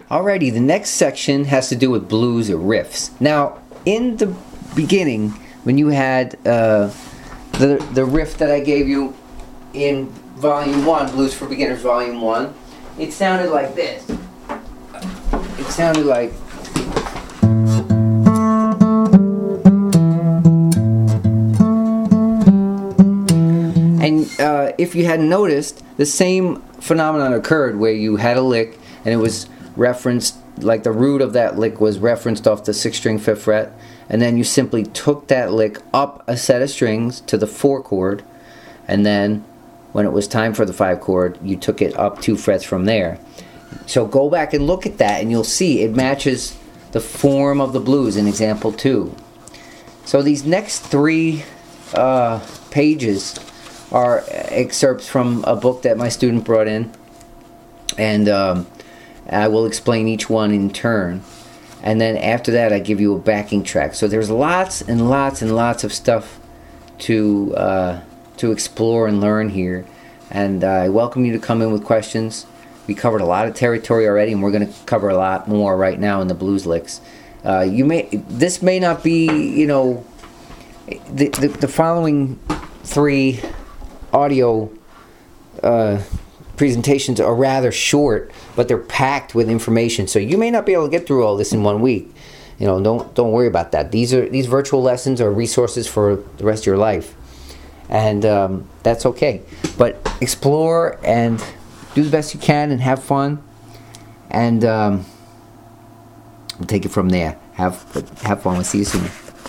Alrighty, the next section has to do with blues or riffs. Now, in the beginning, when you had the riff that I gave you in Volume 1, Blues for Beginners Volume 1, it sounded like this. It sounded like... And if you hadn't noticed, the same phenomenon occurred where you had a lick and it was referenced, like the root of that lick was referenced off the 6th string 5th fret, and then you simply took that lick up a set of strings to the 4 chord, and then when it was time for the 5 chord, you took it up 2 frets from there. So go back and look at that and you'll see it matches the form of the blues in example 2. So these next 3 pages are excerpts from a book that my student brought in, and I will explain each one in turn, and then after that I give you a backing track. So there's lots and lots and lots of stuff to explore and learn here, and I welcome you to come in with questions. We covered a lot of territory already, and we're going to cover a lot more right now in the blues licks. This may not be, the following 3 audio presentations are rather short, but they're packed with information, so you may not be able to get through all this in 1 week. Don't worry about that. These virtual lessons are resources for the rest of your life, and that's okay. But explore and do the best you can and have fun, and we'll take it from there. Have fun. We'll see you soon.